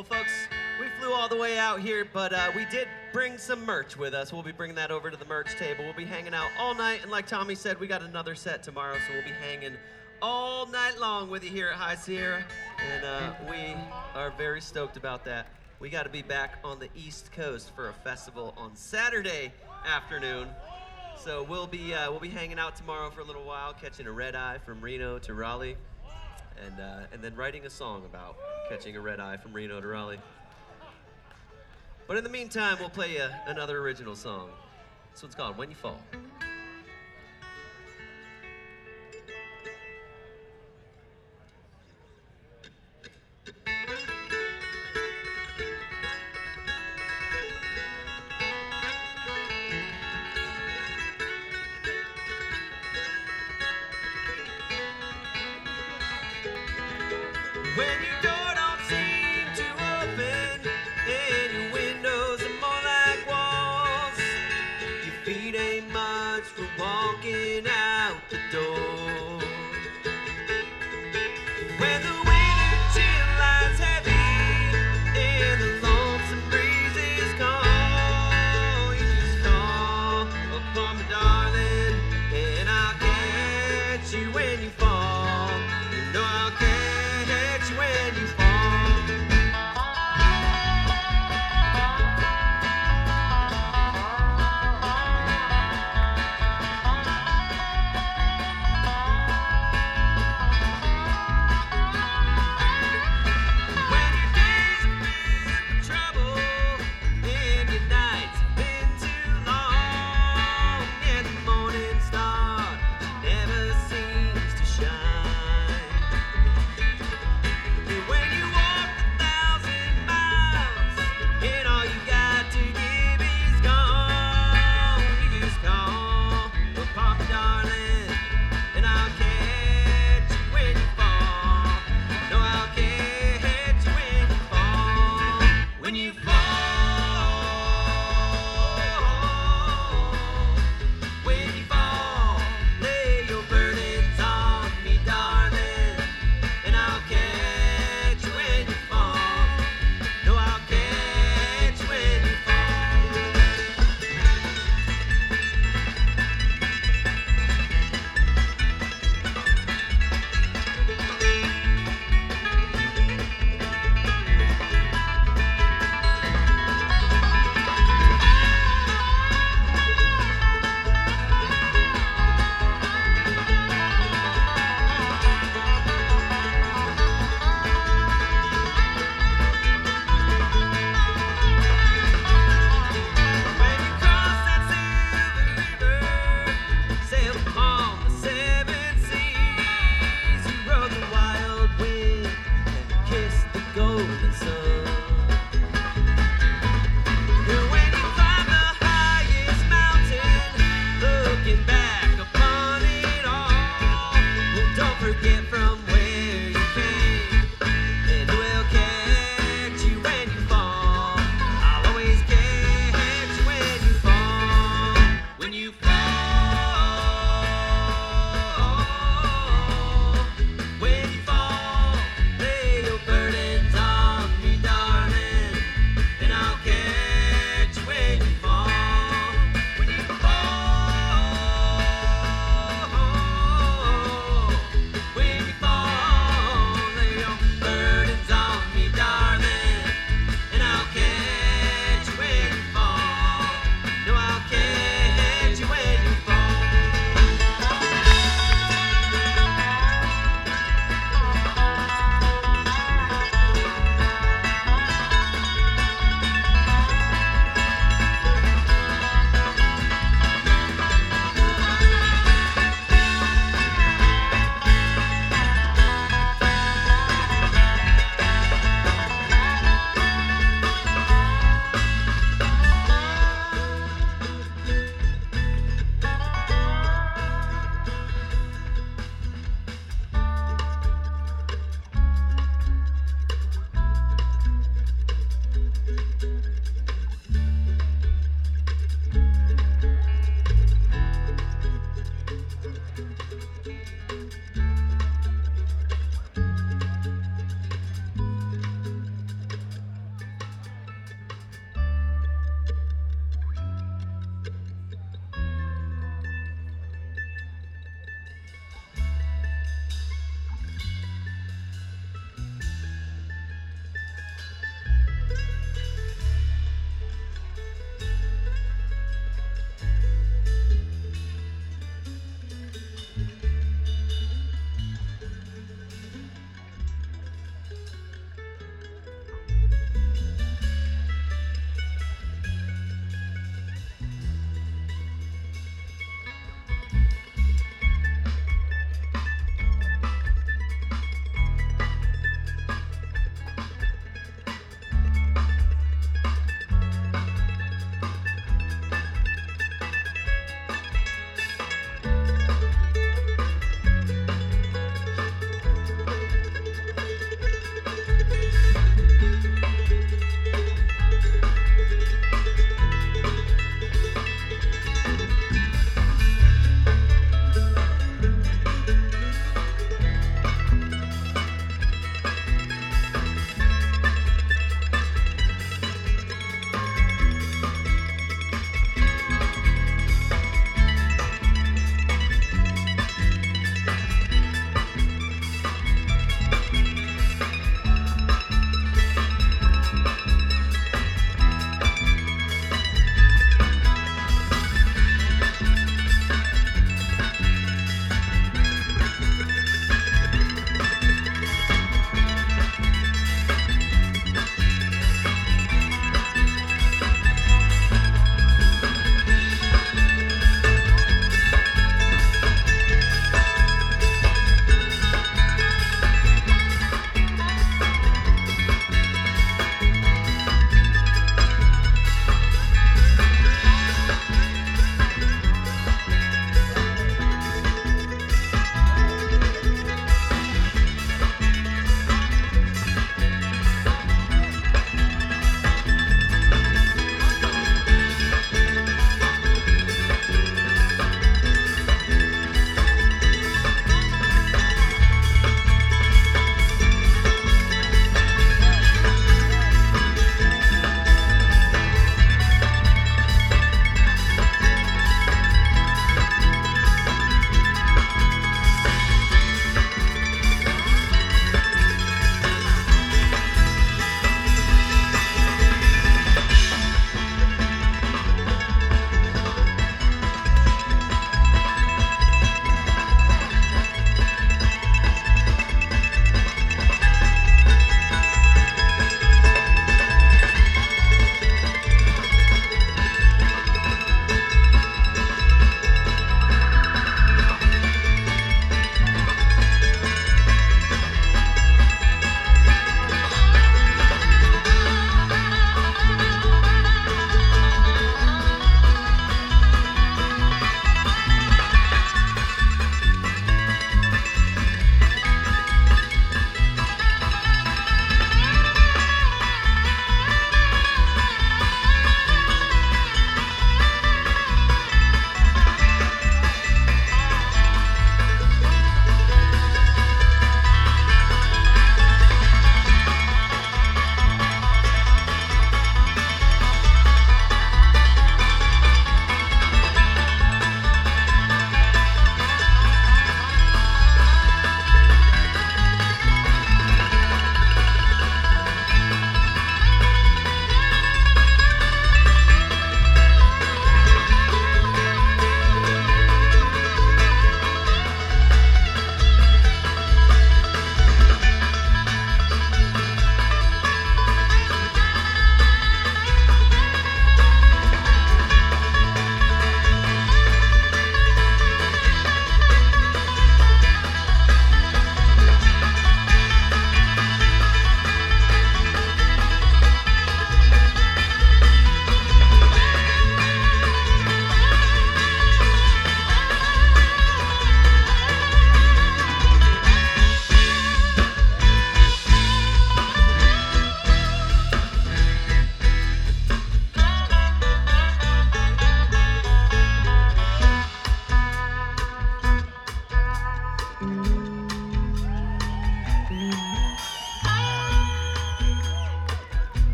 Well, folks, we flew all the way out here, but we did bring some merch with us. We'll be bringing that over to the merch table. We'll be hanging out all night, and like Tommy said, we got another set tomorrow, so we'll be hanging all night long with you here at High Sierra, and we are very stoked about that. We got to be back on the East Coast for a festival on Saturday afternoon. So we'll be hanging out tomorrow for a little while, catching a red eye from Reno to Raleigh, and then writing a song about catching a red eye from Reno to Raleigh. But in the meantime, we'll play you another original song. This one's called When You Fall. When you